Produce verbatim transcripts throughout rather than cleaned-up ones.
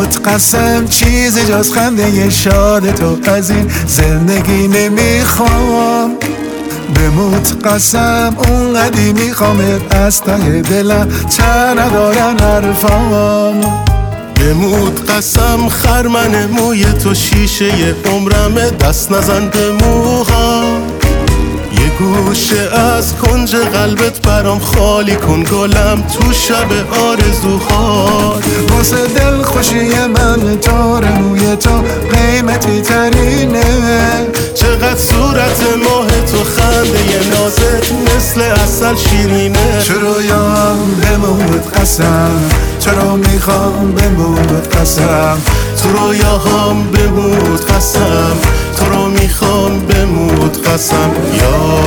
بموت قسم چیزی جز خنده شاد تو از این زندگی نمیخوام. بموت قسم اونقدی میخوامت از ته دلم چه ندارن حرفام. بموت قسم خرمن موی تو شیشه عمرمه دست نزن به موها. یه گوشه از کنج قلبت برام خالی کن گلم تو شب آرزوها. واسه دل خوشی من تار موی تو قیمتی ترینه. چقدر صورت ماه تو خنده ی نازت مثل عسل شیرینه. چرا یام بموت قسم چرا میخوام بموت قسم. تو رویاهام بموت قسم تو رو میخوام بموت قسم یا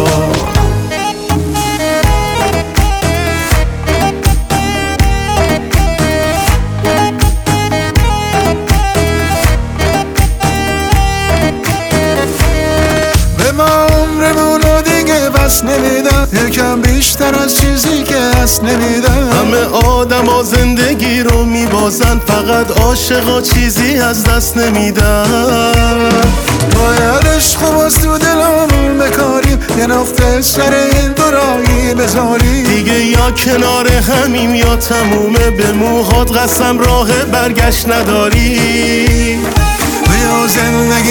به ما عمرمونو دیگه بس نمیدن، یکم بیشتر از چیزی که هست نمیدن. همه آدم ها زندگی رو میبازن فقط عاشقا چیزی از دست نمیدن. باید عشق و باز تو دلمون بکاریم یه نقطه سر این دوراهی بذاریم. دیگه یا کنار همیم یا تمومه به موهات قسم راه برگشت نداری. بیا زندگی